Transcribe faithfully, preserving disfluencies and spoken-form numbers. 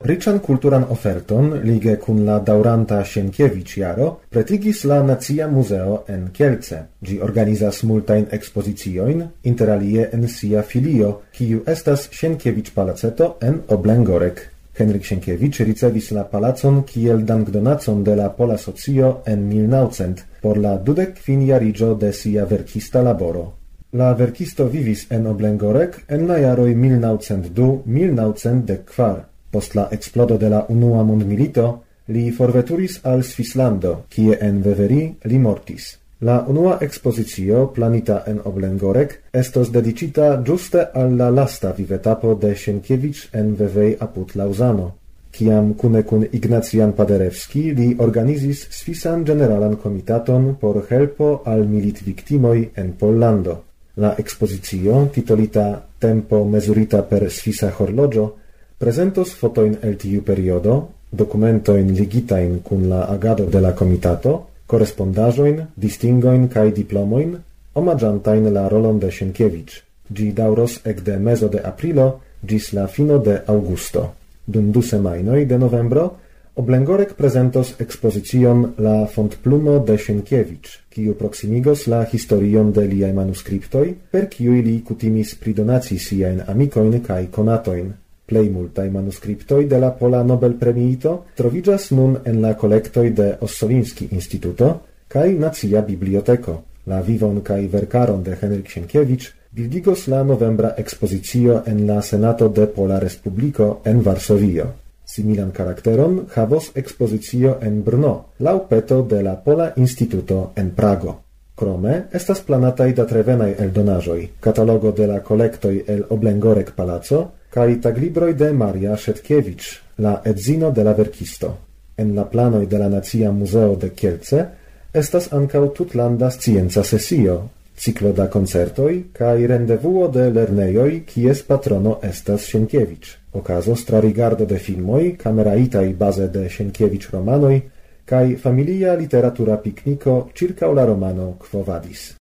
Riĉan kulturan oferton lige kun la daŭranta Sienkiewicz-jaro pretigis la Nacia Muzeo en Kielce. Ĝi organizas multajn ekspoziciojn, inter alie en sia filio, kiu estas Sienkiewicz-palaceto en Oblęgorek. Henryk Sienkiewicz ricevis la palacon kiel dankdonacon de la Pola Socio en mil naŭcent por la dudek kvin jariĝo de sia verkista laboro. La verkisto vivis en Oblęgorek en la jaroj mil naŭcent du - mil naŭcent dek kvar. Post la explodo de la Unua Mondmilito, li forveturis al Svislando, kie en Veveri li mortis. La unua expozicio, planita en Oblęgorek, estos dedicita giuste al la lasta vivetapo de Sienkiewicz en Vevey apud Lauzano, kiam kune kun Ignacian Paderewski li organizis Svisan Generalan Komitaton por helpo al militviktimoj en Pollando. La expozicio, titolita Tempo mezurita per Svisa horloĝo, presentos fotoin el tiu periodo, dokumentoin ligitain kun la agado de la komitato, korrespondaĵojn, distingoin kaj diplomoin, omaĝantajn la rolon de Sienkiewicz. Ĝi daŭros ekde mezo de aprilo ĝis la fino de aŭgusto. Dum du semajnoj de novembro Oblęgorek prezentos ekspozicion La fontplumo de Sienkiewicz, kiu proksimigos la historion de liaj manuskriptoj, per kiuj li kutimis pridonaci siajn amikojn kaj konatojn. Plej multaj manuskriptoj de la Pola Nobel-premiito troviĝas nun en la kolektoj de Ossolinski Instituto kaj Nacia Biblioteko. La vivon kaj verkaron de Henryk Sienkiewicz bildigos la novembra ekspozicio en la Senato de Pola Respubliko en Varsovio. Similan karakteron havos ekspozicio en Brno, laŭ peto de la Pola Instituto en Prago. Krome estas planataj datrevenaj eldonaĵoj, katalogo de la kolektoj el Oblęgorek Palaco kaj taglibroj de Maria Szedkiewicz, la edzino de la verkisto. En la planoj de la Nacia Muzeo de Kielce estas ankaŭ tutlanda scienca sesio, ciklo da koncertoj kaj rendevuo de lernejoj, kies patrono estas Sienkiewicz. Okazos tra rigardo de filmoj, kameraitaj baze de Sienkiewicz-romanoj kaj familia literatura pikniko ĉirkaŭ la romano Quo Vadis.